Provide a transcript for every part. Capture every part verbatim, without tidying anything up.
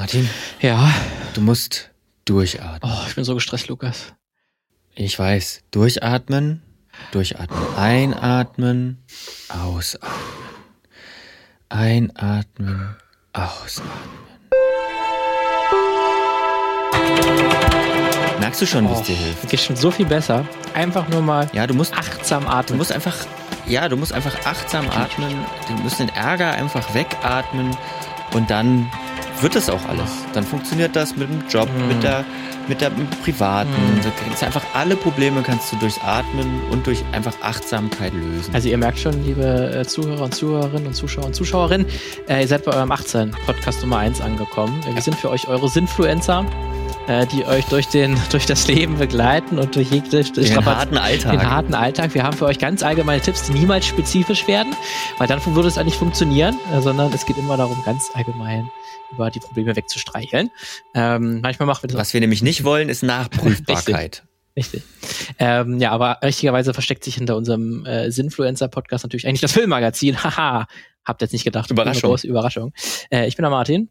Martin? Ja? Du musst durchatmen. Oh, ich bin so gestresst, Lukas. Ich weiß. Durchatmen, durchatmen. Einatmen, ausatmen. Einatmen, ausatmen. Merkst du schon, wie es dir hilft? Mir geht schon so viel besser. Einfach nur mal ja, du musst, achtsam atmen. Du musst einfach, ja, du musst einfach achtsam atmen. Du musst den Ärger einfach wegatmen und dann wird das auch alles. Dann funktioniert das mit dem Job, hm. mit der, mit der mit dem Privaten. Hm. Du kannst einfach alle Probleme kannst du durchs Atmen und durch einfach Achtsamkeit lösen. Also ihr merkt schon, liebe Zuhörer und Zuhörerinnen und Zuschauer und Zuschauerinnen, äh, ihr seid bei eurem achtzehn Podcast Nummer eins angekommen. Wir ja. sind für euch eure Sinfluencer, äh, die euch durch den durch das Leben begleiten und durch jegliche den Strapaz- harten Alltag. Den harten Alltag. Wir haben für euch ganz allgemeine Tipps, die niemals spezifisch werden, weil dann würde es eigentlich funktionieren, äh, sondern es geht immer darum, ganz allgemein über die Probleme wegzustreicheln. Ähm, manchmal machen wir das. Was wir nämlich nicht wollen, ist Nachprüfbarkeit. Richtig. Richtig. Ähm, ja, aber richtigerweise versteckt sich hinter unserem äh, Sinfluencer-Podcast natürlich eigentlich das Filmmagazin. Haha, habt ihr jetzt nicht gedacht. Überraschung. Große Überraschung. Äh, ich bin der Martin.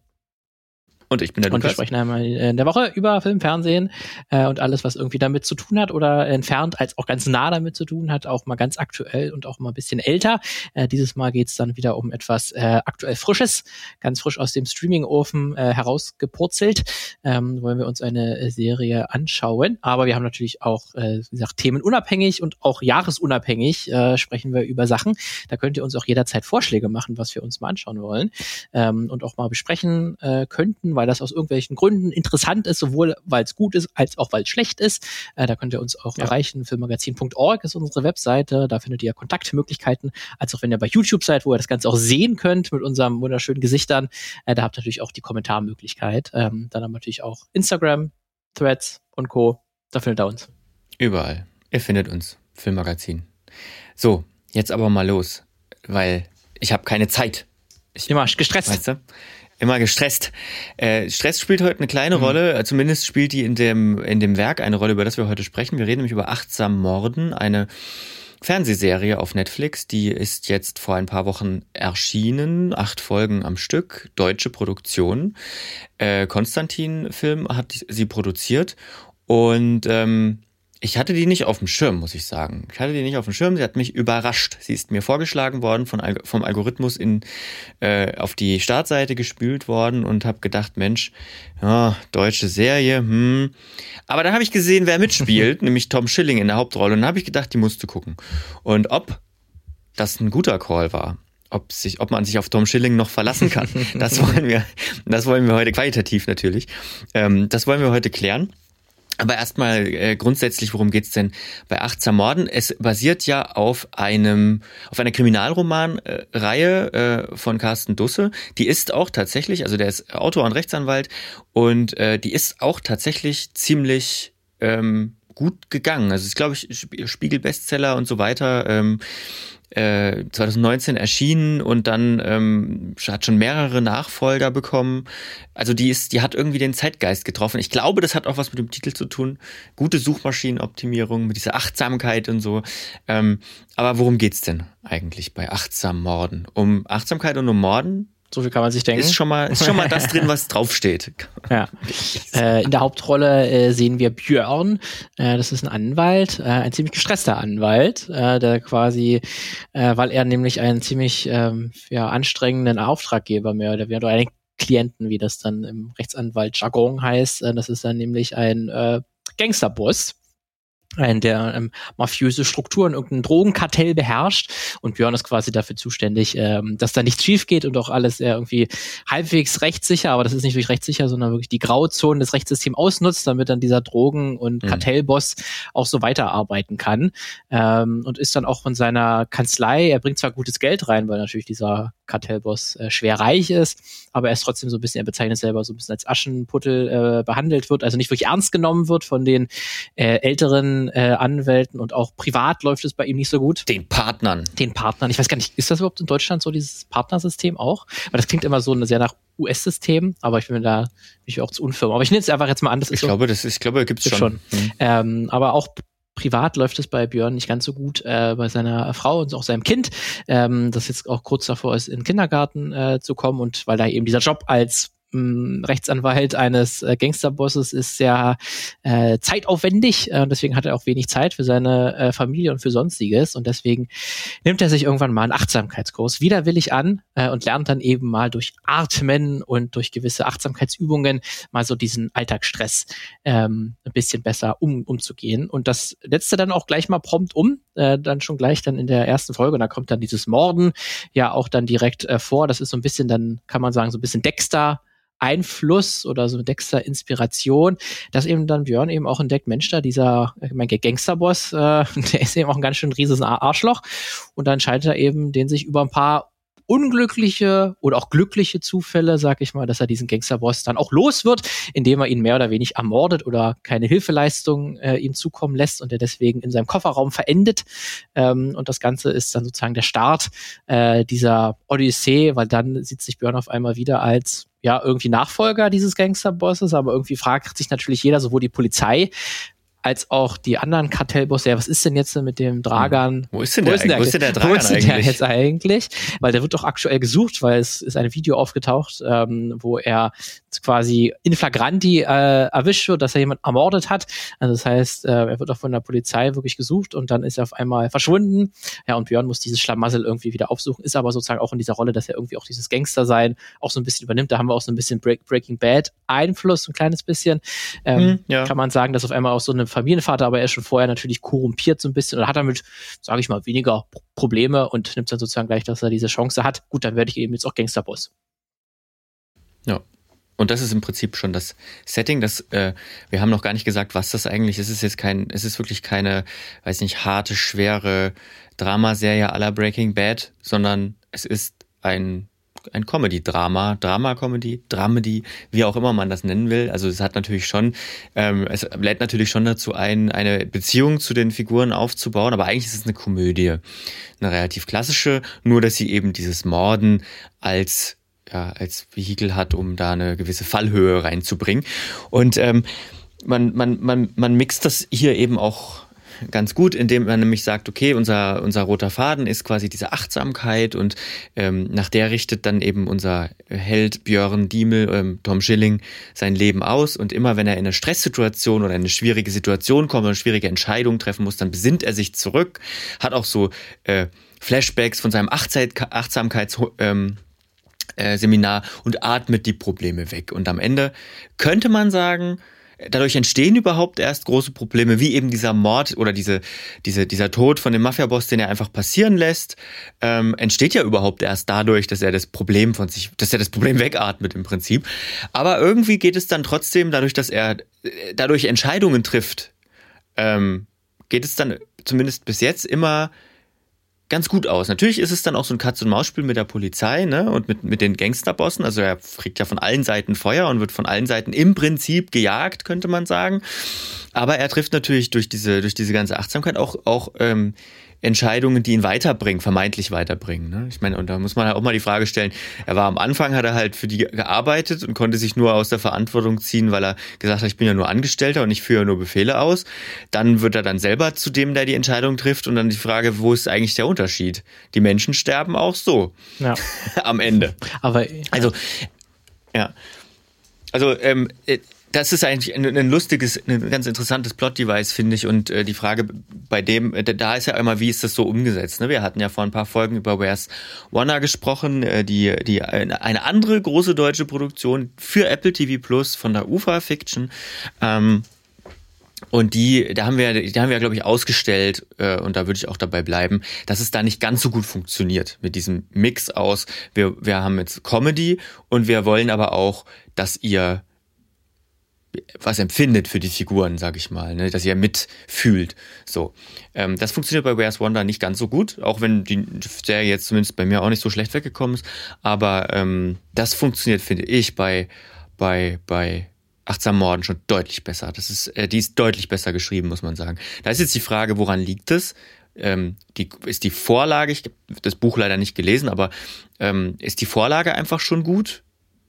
Und ich bin der Und Lukas. wir sprechen einmal in der Woche über Film, Fernsehen äh, und alles, was irgendwie damit zu tun hat oder entfernt als auch ganz nah damit zu tun hat, auch mal ganz aktuell und auch mal ein bisschen älter. Äh, dieses Mal geht's dann wieder um etwas äh, aktuell Frisches, ganz frisch aus dem Streaming-Ofen äh, herausgepurzelt. Ähm, wollen wir uns eine Serie anschauen. Aber wir haben natürlich auch, äh, wie gesagt, themenunabhängig und auch jahresunabhängig äh, sprechen wir über Sachen. Da könnt ihr uns auch jederzeit Vorschläge machen, was wir uns mal anschauen wollen ähm, und auch mal besprechen äh, könnten, weil das aus irgendwelchen Gründen interessant ist, sowohl weil es gut ist, als auch weil es schlecht ist. Äh, da könnt ihr uns auch ja. erreichen. filmmagazin punkt org ist unsere Webseite. Da findet ihr Kontaktmöglichkeiten, als auch wenn ihr bei YouTube seid, wo ihr das Ganze auch sehen könnt mit unseren wunderschönen Gesichtern. Äh, da habt ihr natürlich auch die Kommentarmöglichkeit. Ähm, dann haben wir natürlich auch Instagram, Threads und Co. Da findet ihr uns. Überall. Ihr findet uns. Filmmagazin. So, jetzt aber mal los, weil ich habe keine Zeit. Ich, Immer gestresst. Weißt du? Immer gestresst. Äh, Stress spielt heute eine kleine mhm. Rolle, zumindest spielt die in dem, in dem Werk eine Rolle, über das wir heute sprechen. Wir reden nämlich über Achtsam Morden, eine Fernsehserie auf Netflix, die ist jetzt vor ein paar Wochen erschienen, acht Folgen am Stück, deutsche Produktion. Äh, Konstantin Film hat sie produziert und ähm, ich hatte die nicht auf dem Schirm, muss ich sagen. Ich hatte die nicht auf dem Schirm, sie hat mich überrascht. Sie ist mir vorgeschlagen worden, von, vom Algorithmus in, äh, auf die Startseite gespült worden und habe gedacht, Mensch, ja, deutsche Serie, hm. Aber da habe ich gesehen, wer mitspielt, nämlich Tom Schilling in der Hauptrolle. Und dann habe ich gedacht, die musst du gucken. Und ob das ein guter Call war, ob sich, ob man sich auf Tom Schilling noch verlassen kann, das wollen wir, das wollen wir heute qualitativ natürlich, ähm, das wollen wir heute klären. Aber erstmal äh, grundsätzlich, worum geht's denn bei Achtsam Morden? Es basiert ja auf einem auf einer Kriminalroman-Reihe äh, von Carsten Dusse. Die ist auch tatsächlich, also der ist Autor und Rechtsanwalt und äh, die ist auch tatsächlich ziemlich ähm, gut gegangen. Also es ist, glaube ich, Spiegel-Bestseller und so weiter. Ähm, zwanzig neunzehn erschienen und dann ähm, hat schon mehrere Nachfolger bekommen. Also die ist, die hat irgendwie den Zeitgeist getroffen. Ich glaube, das hat auch was mit dem Titel zu tun. Gute Suchmaschinenoptimierung, mit dieser Achtsamkeit und so. Ähm, aber worum geht's denn eigentlich bei Achtsam Morden? Um Achtsamkeit und um Morden? So viel kann man sich denken. Ist schon mal, ist schon mal das drin, was draufsteht. Ja. Äh, in der Hauptrolle äh, sehen wir Björn. Äh, das ist ein Anwalt, äh, ein ziemlich gestresster Anwalt, äh, der quasi, äh, weil er nämlich einen ziemlich ähm, ja, anstrengenden Auftraggeber mehr oder weniger, oder einen Klienten, wie das dann im Rechtsanwalt-Jargon heißt. Äh, das ist dann nämlich ein äh, Gangsterboss. Ein, der ähm, mafiöse Strukturen, irgendein Drogenkartell beherrscht und Björn ist quasi dafür zuständig, ähm, dass da nichts schief geht und auch alles äh, irgendwie halbwegs rechtssicher, aber das ist nicht wirklich rechtssicher, sondern wirklich die Grauzonen des Rechtssystems ausnutzt, damit dann dieser Drogen- und mhm. Kartellboss auch so weiterarbeiten kann ähm, und ist dann auch von seiner Kanzlei, er bringt zwar gutes Geld rein, weil natürlich dieser Kartellboss äh, schwer reich ist, aber er ist trotzdem so ein bisschen, er bezeichnet selber so ein bisschen als Aschenputtel äh, behandelt wird, also nicht wirklich ernst genommen wird von den äh, älteren Äh, Anwälten und auch privat läuft es bei ihm nicht so gut. Den Partnern. Den Partnern. Ich weiß gar nicht, ist das überhaupt in Deutschland so, dieses Partnersystem auch? Weil das klingt immer so sehr nach U S-System, aber ich bin mir da bin ich auch zu unfirm. Aber ich nehme es einfach jetzt mal an. Das ich ist so, glaube, das ist, ich glaube, gibt's schon. schon. Mhm. Ähm, aber auch privat läuft es bei Björn nicht ganz so gut, äh, bei seiner Frau und auch seinem Kind, ähm, das jetzt auch kurz davor ist, in den Kindergarten äh, zu kommen und weil da eben dieser Job als mh, Rechtsanwalt eines äh, Gangsterbosses ist sehr äh, zeitaufwendig. Äh, deswegen hat er auch wenig Zeit für seine äh, Familie und für Sonstiges. Und deswegen nimmt er sich irgendwann mal einen Achtsamkeitskurs widerwillig an äh, und lernt dann eben mal durch Atmen und durch gewisse Achtsamkeitsübungen mal so diesen Alltagsstress ähm, ein bisschen besser um, umzugehen. Und das setzt er dann auch gleich mal prompt um, äh, dann schon gleich dann in der ersten Folge. Und da kommt dann dieses Morden ja auch dann direkt äh, vor. Das ist so ein bisschen dann, kann man sagen, so ein bisschen Dexter Einfluss oder so Dexter-Inspiration, dass eben dann Björn eben auch entdeckt, Mensch, da dieser, ich meine, Gangsterboss, äh, der ist eben auch ein ganz schön rieses Arschloch und dann entscheidet er eben, den sich über ein paar unglückliche oder auch glückliche Zufälle, sag ich mal, dass er diesen Gangsterboss dann auch los wird, indem er ihn mehr oder weniger ermordet oder keine Hilfeleistung äh, ihm zukommen lässt und er deswegen in seinem Kofferraum verendet. Ähm, und das Ganze ist dann sozusagen der Start äh, dieser Odyssee, weil dann sieht sich Björn auf einmal wieder als ja irgendwie Nachfolger dieses Gangsterbosses, aber irgendwie fragt sich natürlich jeder, sowohl die Polizei als auch die anderen Kartellbosse, ja, was ist denn jetzt mit dem Dragan? Wo ist denn der, wo ist der, wo ist denn der Dragan wo ist denn eigentlich? Der jetzt eigentlich? Weil der wird doch aktuell gesucht, weil es ist ein Video aufgetaucht, ähm, wo er quasi in flagranti äh, erwischt wird, dass er jemanden ermordet hat. Also das heißt, äh, er wird auch von der Polizei wirklich gesucht und dann ist er auf einmal verschwunden. Ja, und Björn muss dieses Schlamassel irgendwie wieder aufsuchen, ist aber sozusagen auch in dieser Rolle, dass er irgendwie auch dieses Gangster-Sein auch so ein bisschen übernimmt. Da haben wir auch so ein bisschen Break- Breaking Bad Einfluss, ein kleines bisschen. Ähm, hm, ja. Kann man sagen, dass auf einmal auch so eine Familienvater, aber er ist schon vorher natürlich korrumpiert so ein bisschen oder hat damit, sage ich mal, weniger Probleme und nimmt dann sozusagen gleich, dass er diese Chance hat. Gut, dann werde ich eben jetzt auch Gangsterboss. Ja. Und das ist im Prinzip schon das Setting, das, äh, wir haben noch gar nicht gesagt, was das eigentlich ist. Es ist jetzt kein, es ist wirklich keine, weiß nicht, harte, schwere Dramaserie à la Breaking Bad, sondern es ist ein ein Comedy-Drama, Drama-Comedy, Dramedy, wie auch immer man das nennen will. Also es hat natürlich schon, ähm, es lädt natürlich schon dazu ein, eine Beziehung zu den Figuren aufzubauen, aber eigentlich ist es eine Komödie, eine relativ klassische, nur dass sie eben dieses Morden als ja, als Vehikel hat, um da eine gewisse Fallhöhe reinzubringen. Und ähm, man, man, man, man mixt das hier eben auch ganz gut, indem man nämlich sagt, okay, unser, unser roter Faden ist quasi diese Achtsamkeit und ähm, nach der richtet dann eben unser Held Björn Diemel, ähm, Tom Schilling, sein Leben aus und immer wenn er in eine Stresssituation oder in eine schwierige Situation kommt oder eine schwierige Entscheidung treffen muss, dann besinnt er sich zurück, hat auch so äh, Flashbacks von seinem Achtsamkeits ähm, äh, Seminar und atmet die Probleme weg. Und am Ende könnte man sagen, dadurch entstehen überhaupt erst große Probleme, wie eben dieser Mord oder diese, diese, dieser Tod von dem Mafiaboss, den er einfach passieren lässt, ähm, entsteht ja überhaupt erst dadurch, dass er das Problem von sich, dass er das Problem wegatmet im Prinzip. Aber irgendwie geht es dann trotzdem, dadurch, dass er dadurch Entscheidungen trifft, ähm, geht es dann zumindest bis jetzt immer ganz gut aus. Natürlich ist es dann auch so ein Katz-und-Maus-Spiel mit der Polizei, ne, und mit, mit den Gangsterbossen. Also er kriegt ja von allen Seiten Feuer und wird von allen Seiten im Prinzip gejagt, könnte man sagen. Aber er trifft natürlich durch diese, durch diese ganze Achtsamkeit auch, auch ähm, Entscheidungen, die ihn weiterbringen, vermeintlich weiterbringen. Ne? Ich meine, und da muss man halt auch mal die Frage stellen, er war am Anfang, hat er halt für die gearbeitet und konnte sich nur aus der Verantwortung ziehen, weil er gesagt hat, ich bin ja nur Angestellter und ich führe nur Befehle aus. Dann wird er dann selber zu dem, der die Entscheidung trifft und dann die Frage, wo ist eigentlich der Unterschied? Die Menschen sterben auch so. Ja. Am Ende. Aber also, ja. Also, ähm, das ist eigentlich ein, ein lustiges, ein ganz interessantes Plot-Device, finde ich. Und äh, die Frage bei dem, äh, da ist ja immer, wie ist das so umgesetzt? Ne? Wir hatten ja vor ein paar Folgen über Where's Wanda gesprochen, äh, die, die eine andere große deutsche Produktion für Apple T V Plus von der U F A Fiction. Ähm, und die, da haben wir, die haben wir, glaube ich, ausgestellt, äh, und da würde ich auch dabei bleiben, dass es da nicht ganz so gut funktioniert mit diesem Mix aus, wir, wir haben jetzt Comedy und wir wollen aber auch, dass ihr was empfindet für die Figuren, sag ich mal, ne, dass ihr mitfühlt. So, ähm, das funktioniert bei Where's Wanda nicht ganz so gut, auch wenn die Serie jetzt zumindest bei mir auch nicht so schlecht weggekommen ist. Aber ähm, das funktioniert, finde ich, bei bei bei Achtsam Morden schon deutlich besser. Das ist, äh, die ist deutlich besser geschrieben, muss man sagen. Da ist jetzt die Frage, woran liegt es? Ähm, die ist die Vorlage, ich habe das Buch leider nicht gelesen, aber ähm, ist die Vorlage einfach schon gut?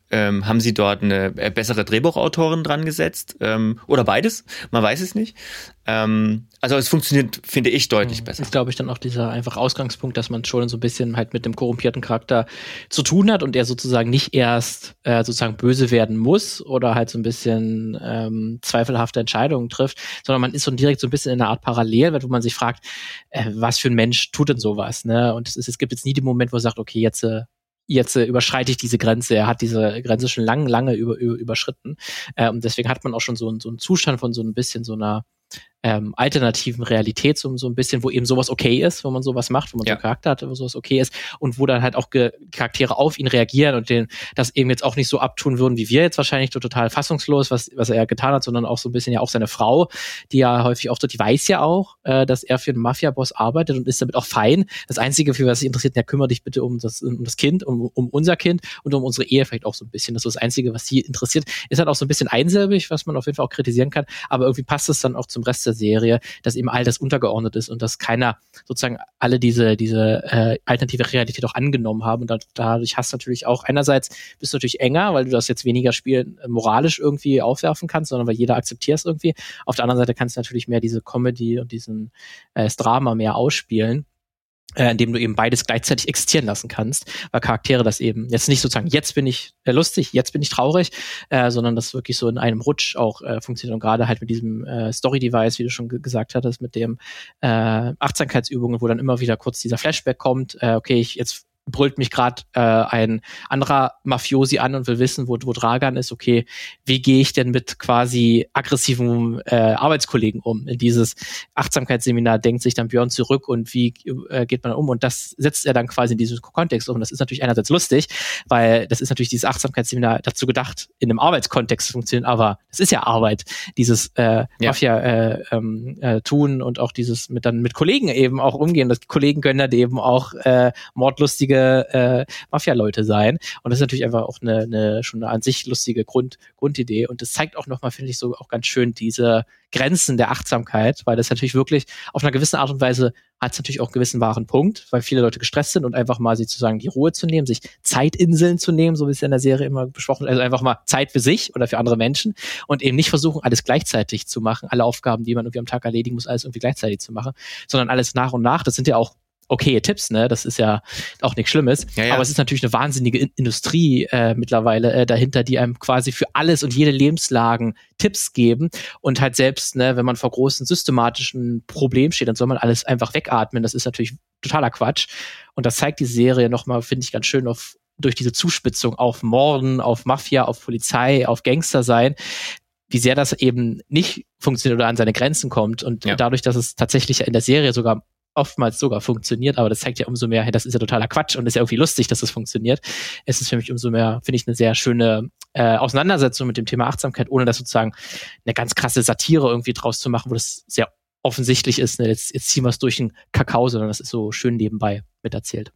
Ähm, haben sie dort eine bessere Drehbuchautorin dran gesetzt? Ähm, oder beides? Man weiß es nicht. Ähm, also es funktioniert, finde ich, deutlich besser. Das ist, glaube ich, dann auch dieser einfach Ausgangspunkt, dass man schon so ein bisschen halt mit dem korrumpierten Charakter zu tun hat und er sozusagen nicht erst äh, sozusagen böse werden muss oder halt so ein bisschen ähm, zweifelhafte Entscheidungen trifft, sondern man ist so direkt so ein bisschen in einer Art Parallel, wo man sich fragt, äh, was für ein Mensch tut denn sowas? Ne? Und es, ist, es gibt jetzt nie den Moment, wo er sagt, okay, jetzt äh, jetzt äh, überschreite ich diese Grenze. Er hat diese Grenze schon lange, lange über, über, überschritten. Äh, und deswegen hat man auch schon so, so einen Zustand von so ein bisschen so einer ähm, alternativen Realität, so, so ein bisschen, wo eben sowas okay ist, wo man sowas macht, wo man ja. so einen Charakter hat, wo sowas okay ist und wo dann halt auch Ge- Charaktere auf ihn reagieren und den das eben jetzt auch nicht so abtun würden, wie wir jetzt wahrscheinlich, so total fassungslos, was was er getan hat, sondern auch so ein bisschen ja auch seine Frau, die ja häufig auch so, die weiß ja auch, äh, dass er für einen Mafia-Boss arbeitet und ist damit auch fein. Das Einzige, für was sich interessiert, ja, kümmere dich bitte um das, um das Kind, um, um unser Kind und um unsere Ehe vielleicht auch so ein bisschen. Das ist das Einzige, was sie interessiert. Ist halt auch so ein bisschen einsilbig, was man auf jeden Fall auch kritisieren kann, aber irgendwie passt es dann auch zum Rest der Serie, dass eben all das untergeordnet ist und dass keiner sozusagen alle diese diese äh, alternative Realität auch angenommen haben und da, dadurch hast du natürlich auch einerseits bist du natürlich enger, weil du das jetzt weniger Spiel äh, moralisch irgendwie aufwerfen kannst, sondern weil jeder akzeptiert es irgendwie. Auf der anderen Seite kannst du natürlich mehr diese Comedy und diesen äh, das Drama mehr ausspielen, äh, indem du eben beides gleichzeitig existieren lassen kannst, weil Charaktere das eben jetzt nicht sozusagen, jetzt bin ich äh, lustig, jetzt bin ich traurig, äh, sondern das wirklich so in einem Rutsch auch äh, funktioniert und gerade halt mit diesem äh, Story-Device, wie du schon g- gesagt hattest, mit dem äh, Achtsamkeitsübungen, wo dann immer wieder kurz dieser Flashback kommt, äh, okay, ich jetzt brüllt mich gerade äh, ein anderer Mafiosi an und will wissen, wo, wo Dragan ist. Okay, wie gehe ich denn mit quasi aggressiven äh, Arbeitskollegen um? In dieses Achtsamkeitsseminar denkt sich dann Björn zurück und wie äh, geht man um? Und das setzt er dann quasi in diesen Kontext um. Und das ist natürlich einerseits lustig, weil das ist natürlich dieses Achtsamkeitsseminar dazu gedacht, in einem Arbeitskontext zu funktionieren, aber es ist ja Arbeit, dieses äh, ja. Mafia äh, ähm, äh, tun und auch dieses mit dann mit Kollegen eben auch umgehen. Das Kollegen können dann eben auch äh, mordlustige Äh, Mafia-Leute sein. Und das ist natürlich einfach auch eine, eine schon eine an sich lustige Grund, Grundidee. Und das zeigt auch nochmal, finde ich, so auch ganz schön diese Grenzen der Achtsamkeit, weil das natürlich wirklich auf einer gewissen Art und Weise hat es natürlich auch einen gewissen wahren Punkt, weil viele Leute gestresst sind und einfach mal sie zu sagen, die Ruhe zu nehmen, sich Zeitinseln zu nehmen, so wie es in der Serie immer besprochen wird, also einfach mal Zeit für sich oder für andere Menschen und eben nicht versuchen, alles gleichzeitig zu machen, alle Aufgaben, die man irgendwie am Tag erledigen muss, alles irgendwie gleichzeitig zu machen, sondern alles nach und nach. Das sind ja auch okay Tipps, ne? Das ist ja auch nichts Schlimmes. Ja, ja. Aber es ist natürlich eine wahnsinnige In- Industrie äh, mittlerweile äh, dahinter, die einem quasi für alles und jede Lebenslagen Tipps geben. Und halt selbst, ne, wenn man vor großen systematischen Problemen steht, dann soll man alles einfach wegatmen. Das ist natürlich totaler Quatsch. Und das zeigt die Serie nochmal, finde ich, ganz schön auf durch diese Zuspitzung auf Morden, auf Mafia, auf Polizei, auf Gangster sein, wie sehr das eben nicht funktioniert oder an seine Grenzen kommt. Und ja. dadurch, dass es tatsächlich in der Serie sogar oftmals sogar funktioniert, aber das zeigt ja umso mehr, hey, das ist ja totaler Quatsch und ist ja irgendwie lustig, dass das funktioniert. Es ist für mich umso mehr, finde ich, eine sehr schöne äh, Auseinandersetzung mit dem Thema Achtsamkeit, ohne das sozusagen eine ganz krasse Satire irgendwie draus zu machen, wo das sehr offensichtlich ist, ne? jetzt, jetzt ziehen wir es durch den Kakao, sondern das ist so schön nebenbei miterzählt.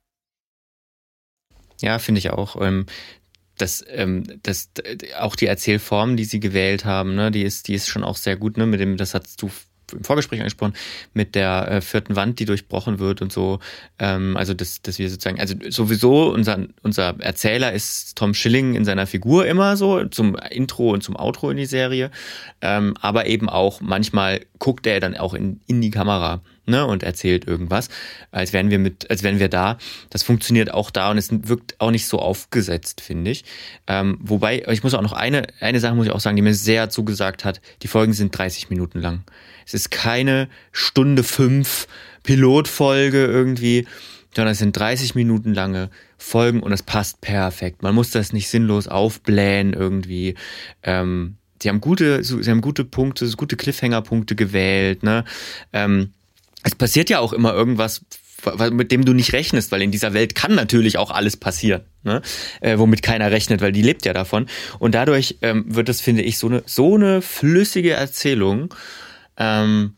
Ja, finde ich auch. Ähm Das, ähm, das, auch die Erzählform, die sie gewählt haben, ne, die ist, die ist schon auch sehr gut, ne, mit dem, das hast du im Vorgespräch angesprochen, mit der äh, vierten Wand, die durchbrochen wird und so, ähm, also dass, dass wir sozusagen, also sowieso unser, unser Erzähler ist Tom Schilling in seiner Figur immer so, zum Intro und zum Outro in die Serie, ähm, aber eben auch manchmal guckt er dann auch in, in die Kamera, ne, und erzählt irgendwas, als wären wir mit, als wären wir da. Das funktioniert auch da und es wirkt auch nicht so aufgesetzt, finde ich. Ähm, wobei, ich muss auch noch eine, eine Sache muss ich auch sagen, die mir sehr zugesagt hat, die Folgen sind dreißig Minuten lang. Es ist keine Stunde fünf Pilotfolge irgendwie, sondern es sind dreißig Minuten lange Folgen und es passt perfekt. Man muss das nicht sinnlos aufblähen irgendwie. Ähm, sie haben gute, sie haben gute Punkte, gute Cliffhanger-Punkte gewählt, ne? Ähm, es passiert ja auch immer irgendwas, mit dem du nicht rechnest, weil in dieser Welt kann natürlich auch alles passieren, ne? Äh, womit keiner rechnet, weil die lebt ja davon. Und dadurch ähm, wird das, finde ich, so eine so eine flüssige Erzählung, ähm,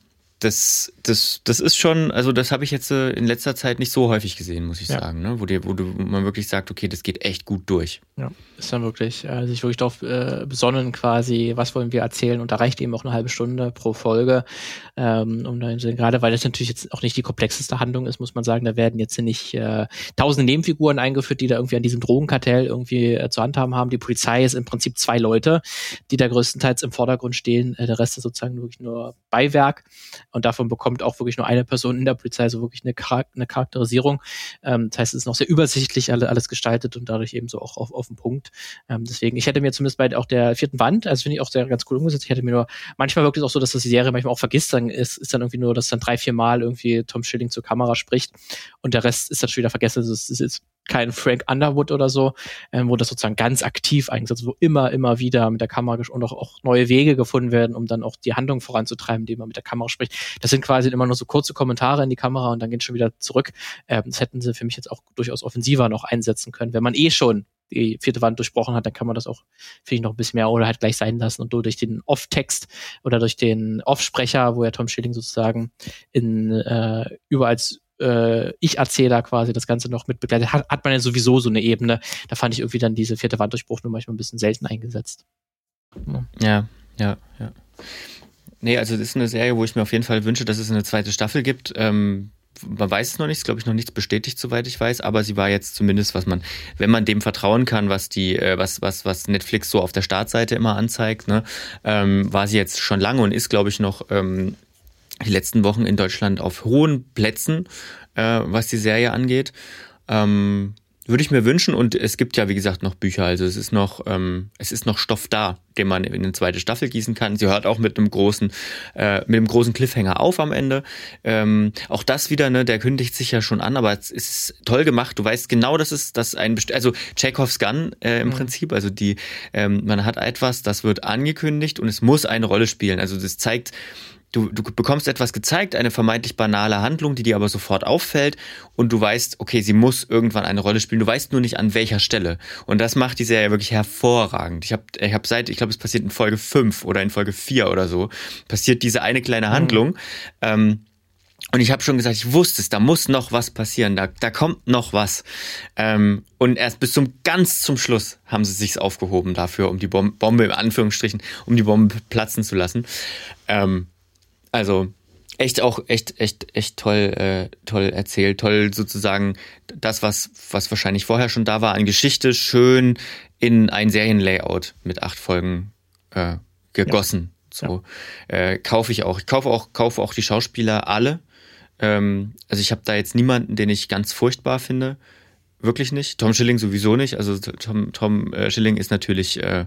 das, das, das ist schon, also das habe ich jetzt äh, in letzter Zeit nicht so häufig gesehen, muss ich Ja. sagen, ne? Wo, dir, wo, du, wo man wirklich sagt, okay, das geht echt gut durch. Ja, ist dann wirklich, äh, sich wirklich darauf äh, besonnen quasi, was wollen wir erzählen, und da reicht eben auch eine halbe Stunde pro Folge, ähm, um dann gerade, weil das natürlich jetzt auch nicht die komplexeste Handlung ist, muss man sagen, da werden jetzt nicht äh, tausende Nebenfiguren eingeführt, die da irgendwie an diesem Drogenkartell irgendwie äh, zu handhaben haben. Die Polizei ist im Prinzip zwei Leute, die da größtenteils im Vordergrund stehen, äh, der Rest ist sozusagen wirklich nur Beiwerk, und davon bekommt auch wirklich nur eine Person in der Polizei so wirklich eine, Char- eine Charakterisierung. Ähm, das heißt, es ist noch sehr übersichtlich alle, alles gestaltet und dadurch eben so auch auf, auf den Punkt. Ähm, deswegen, ich hätte mir zumindest bei auch der vierten Wand, also finde ich auch sehr ganz cool umgesetzt, ich hätte mir nur, manchmal wirkt es auch so, dass das die Serie manchmal auch vergisst, dann ist, ist dann irgendwie nur, dass dann drei, vier Mal irgendwie Tom Schilling zur Kamera spricht und der Rest ist dann schon wieder vergessen. Also es ist jetzt kein Frank Underwood oder so, ähm, wo das sozusagen ganz aktiv eingesetzt wird, wo immer, immer wieder mit der Kamera gesch- und auch, auch neue Wege gefunden werden, um dann auch die Handlung voranzutreiben, indem man mit der Kamera spricht. Das sind quasi immer nur so kurze Kommentare in die Kamera und dann geht es schon wieder zurück. Ähm, das hätten sie für mich jetzt auch durchaus offensiver noch einsetzen können. Wenn man eh schon die vierte Wand durchbrochen hat, dann kann man das auch, finde ich, noch ein bisschen mehr oder halt gleich sein lassen und durch den Off-Text oder durch den Off-Sprecher, wo ja Tom Schilling sozusagen in äh, überall als äh, Ich-Erzähler quasi das Ganze noch mit begleitet, hat, hat man ja sowieso so eine Ebene. Da fand ich irgendwie dann diese vierte Wanddurchbruch nur manchmal ein bisschen selten eingesetzt. Ja, ja, ja. ja. Nee, also das ist eine Serie, wo ich mir auf jeden Fall wünsche, dass es eine zweite Staffel gibt. Ähm, man weiß es noch nicht, glaube ich, noch nichts bestätigt, soweit ich weiß, aber sie war jetzt zumindest, was man, wenn man dem vertrauen kann, was die, äh, was, was, was Netflix so auf der Startseite immer anzeigt, ne, ähm, war sie jetzt schon lange und ist, glaube ich, noch ähm, die letzten Wochen in Deutschland auf hohen Plätzen, äh, was die Serie angeht. Ähm, würde ich mir wünschen, und es gibt ja, wie gesagt, noch Bücher, also es ist noch, ähm, es ist noch Stoff da, den man in eine zweite Staffel gießen kann. Sie hört auch mit einem großen, äh, mit einem großen Cliffhanger auf am Ende. Ähm, auch das wieder, ne, der kündigt sich ja schon an, aber es ist toll gemacht. Du weißt genau, dass es, dass ein, Best- also Chekhovs Gun äh, im mhm. Prinzip, also die, ähm, man hat etwas, das wird angekündigt und es muss eine Rolle spielen. Also das zeigt, Du, du bekommst etwas gezeigt, eine vermeintlich banale Handlung, die dir aber sofort auffällt, und du weißt, okay, sie muss irgendwann eine Rolle spielen. Du weißt nur nicht, an welcher Stelle. Und das macht die Serie wirklich hervorragend. Ich habe ich hab seit, ich glaube, es passiert in Folge fünf oder in Folge vier oder so, passiert diese eine kleine Handlung. Mhm. Ähm, und ich habe schon gesagt, ich wusste es, da muss noch was passieren, da, da kommt noch was. Ähm, und erst bis zum ganz zum Schluss haben sie sich's aufgehoben dafür, um die Bombe, Bombe in Anführungsstrichen, um die Bombe platzen zu lassen. Ähm, Also echt auch echt echt echt toll äh, toll erzählt, toll sozusagen das, was was wahrscheinlich vorher schon da war an Geschichte, schön in ein Serienlayout mit acht Folgen äh, gegossen. Ja. So ja. äh, kaufe ich auch. Ich kaufe auch kaufe auch die Schauspieler alle. Ähm, also ich habe da jetzt niemanden, den ich ganz furchtbar finde, wirklich nicht. Tom Schilling sowieso nicht. Also Tom Tom äh, Schilling ist natürlich äh,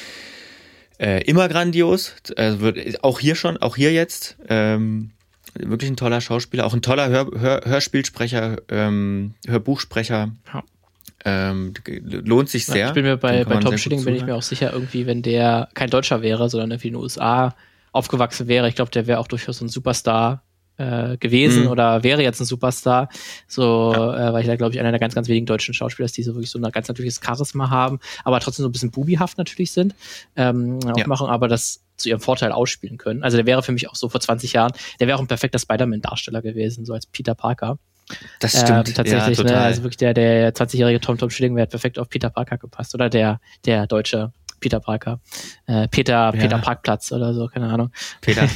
Äh, immer grandios, also wird, auch hier schon, auch hier jetzt, ähm, wirklich ein toller Schauspieler, auch ein toller Hör, Hör, Hörspielsprecher, ähm, Hörbuchsprecher, ja. ähm, lohnt sich sehr. Ja, ich bin mir bei, bei Tom Schilling bin ich mir auch sicher, irgendwie, wenn der kein Deutscher wäre, sondern irgendwie in den U S A aufgewachsen wäre, ich glaube, der wäre auch durchaus ein Superstar äh, gewesen mhm. oder wäre jetzt ein Superstar, so, ja. äh, weil ich da, glaube ich, einer der ganz, ganz wenigen deutschen Schauspieler ist, die so wirklich so ein ganz natürliches Charisma haben, aber trotzdem so ein bisschen bubihaft natürlich sind, ähm, auch ja. machen, aber das zu ihrem Vorteil ausspielen können. Also der wäre für mich auch so vor zwanzig Jahren, der wäre auch ein perfekter Spider-Man-Darsteller gewesen, so als Peter Parker. Das stimmt. Ähm, tatsächlich, ja, ne, also wirklich der, der zwanzigjährige Tom Tom Schilling wäre perfekt auf Peter Parker gepasst, oder der, der deutsche Peter Parker. Äh, Peter, ja. Peter Parkplatz oder so, keine Ahnung. Peter.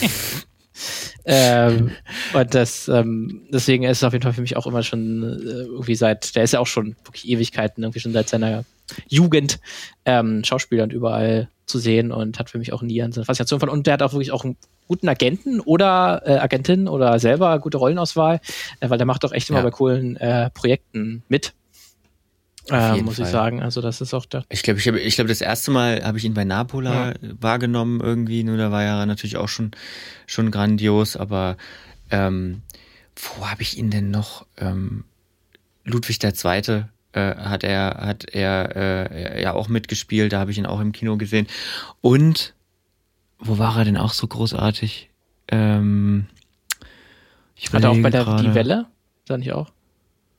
ähm, und das, ähm, deswegen ist es auf jeden Fall für mich auch immer schon äh, irgendwie seit, der ist ja auch schon wirklich Ewigkeiten, irgendwie schon seit seiner Jugend ähm, Schauspieler und überall zu sehen und hat für mich auch nie an seine Faszination von, und der hat auch wirklich auch einen guten Agenten oder äh, Agentin oder selber gute Rollenauswahl, äh, weil der macht doch echt immer ja. bei coolen äh, Projekten mit. Äh, muss Fall. ich sagen, also das ist auch da. Ich glaube, ich, hab, ich glaube, das erste Mal habe ich ihn bei Napola ja. wahrgenommen irgendwie, nur da war er natürlich auch schon schon grandios, aber ähm, wo habe ich ihn denn noch? Ähm, Ludwig der Zweite äh, hat er hat er äh, ja auch mitgespielt, da habe ich ihn auch im Kino gesehen. Und wo war er denn auch so großartig? Ähm, ich hat er auch bei der Die Welle? Ist er nicht auch?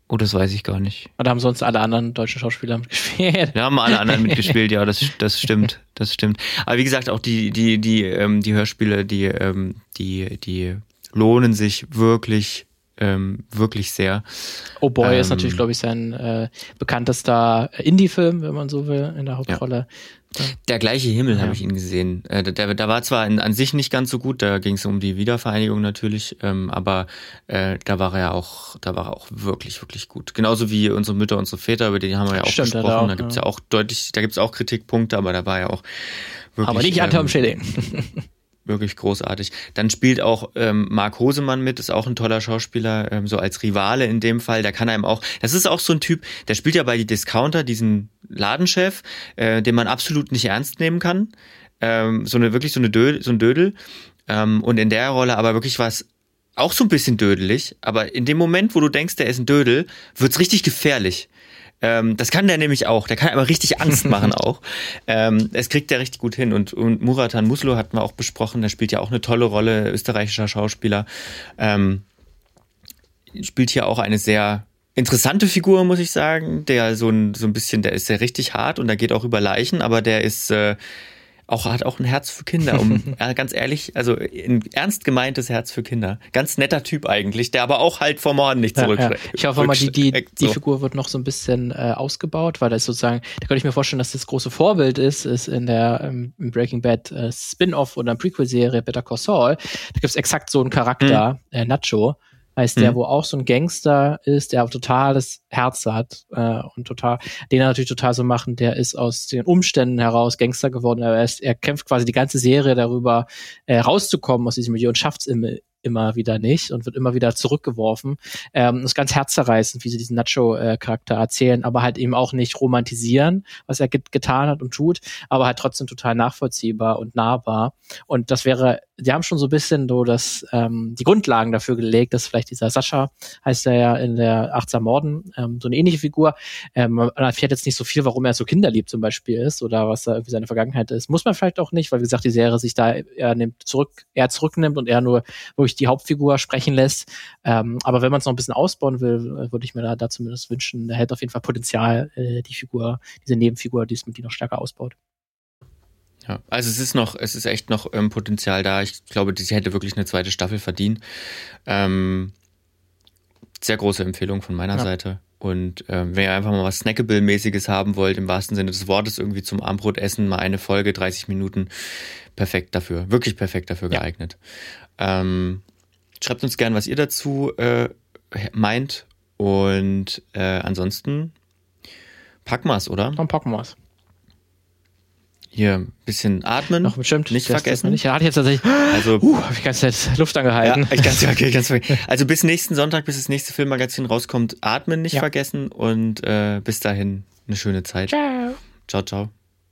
Oh, das weiß ich gar nicht. Oder haben sonst alle anderen deutschen Schauspieler mitgespielt? Ja, haben alle anderen mitgespielt, ja, das, das stimmt, das stimmt. Aber wie gesagt, auch die, die, die, ähm, die Hörspiele, die, ähm, die, die lohnen sich wirklich, ähm, wirklich sehr. Oh Boy ähm, ist natürlich, glaube ich, sein äh, bekanntester Indie-Film, wenn man so will, in der Hauptrolle. Ja. Der gleiche Himmel, Ja. habe ich ihn gesehen. Äh, der, der war zwar in, an sich nicht ganz so gut, da ging es um die Wiedervereinigung natürlich, ähm, aber äh, da war er auch, da war er auch wirklich, wirklich gut. Genauso wie unsere Mütter, unsere Väter, über die haben wir ja auch Stimmt, gesprochen. da, auch, da gibt's ja. ja auch deutlich, da gibt's auch Kritikpunkte, aber da war er auch wirklich. Aber nicht an Tom ähm, Schilling. Wirklich großartig. Dann spielt auch ähm, Mark Hosemann mit, ist auch ein toller Schauspieler, ähm, so als Rivale in dem Fall. Der kann einem auch, das ist auch so ein Typ, der spielt ja bei die Discounter diesen Ladenchef, äh, den man absolut nicht ernst nehmen kann. Ähm, so eine wirklich so eine Dödel, so ein Dödel. Ähm, und in der Rolle aber wirklich was auch so ein bisschen dödelig. Aber in dem Moment, wo du denkst, der ist ein Dödel, wird's richtig gefährlich. Ähm, das kann der nämlich auch. Der kann aber richtig Angst machen auch. Ähm, das kriegt der richtig gut hin. Und, und Muratan Muslo hatten wir auch besprochen. Der spielt ja auch eine tolle Rolle, österreichischer Schauspieler. Ähm, spielt hier auch eine sehr interessante Figur, muss ich sagen. Der so ein, so ein bisschen, der ist sehr richtig hart und der geht auch über Leichen, aber der ist äh, auch, hat auch ein Herz für Kinder, um äh, ganz ehrlich, also ein ernst gemeintes Herz für Kinder. Ganz netter Typ eigentlich, der aber auch halt vor Morden nicht zurückschreckt. Ja, ja. Ich hoffe mal, die, die, die so. Figur wird noch so ein bisschen äh, ausgebaut, weil das sozusagen, da könnte ich mir vorstellen, dass das große Vorbild ist, ist in der ähm, im Breaking Bad äh, Spin-off oder Prequel-Serie Better Call Saul. Da gibt's exakt so einen Charakter, mhm. äh, Nacho, heißt der, mhm. wo auch so ein Gangster ist, der auch totales Herz hat äh, und total, den er natürlich total so machen, der ist aus den Umständen heraus Gangster geworden, er, ist, er kämpft quasi die ganze Serie darüber, äh, rauszukommen aus diesem Milieu und schafft's im immer wieder nicht und wird immer wieder zurückgeworfen. Ähm, das ist ganz herzzerreißend, wie sie diesen Nacho-Charakter erzählen, aber halt eben auch nicht romantisieren, was er get- getan hat und tut, aber halt trotzdem total nachvollziehbar und nahbar. Und das wäre, die haben schon so ein bisschen so das, ähm, die Grundlagen dafür gelegt, dass vielleicht dieser Sascha, heißt er ja in der achtsam Morden, ähm, so eine ähnliche Figur, ähm, man erfährt jetzt nicht so viel, warum er so kinderlieb zum Beispiel ist oder was da irgendwie seine Vergangenheit ist. Muss man vielleicht auch nicht, weil wie gesagt, die Serie sich da eher nimmt zurück, eher zurücknimmt und eher nur wirklich die Hauptfigur sprechen lässt. Ähm, aber wenn man es noch ein bisschen ausbauen will, würde ich mir da, da zumindest wünschen, er hätte auf jeden Fall Potenzial, äh, die Figur, diese Nebenfigur, die es mit die noch stärker ausbaut. Ja, also es ist noch, es ist echt noch ähm, Potenzial da. Ich glaube, sie hätte wirklich eine zweite Staffel verdient. Ähm, sehr große Empfehlung von meiner ja. Seite. Und ähm, wenn ihr einfach mal was Snackable-mäßiges haben wollt, im wahrsten Sinne des Wortes, irgendwie zum Abendbrot essen, mal eine Folge, dreißig Minuten, perfekt dafür. Wirklich perfekt dafür ja. geeignet. Ähm, schreibt uns gern, was ihr dazu äh, meint. Und äh, ansonsten packen wir's, oder? Dann packen wir's. Hier ein bisschen atmen. Noch bestimmt. Nicht das vergessen. Nicht. Da hatte ich jetzt tatsächlich. Also, uh, habe ich ganz Zeit Luft angehalten. Ja, ich ganz, okay, ganz also bis nächsten Sonntag, bis das nächste Filmmagazin rauskommt, atmen nicht ja. vergessen und äh, bis dahin eine schöne Zeit. Ciao. Ciao, ciao.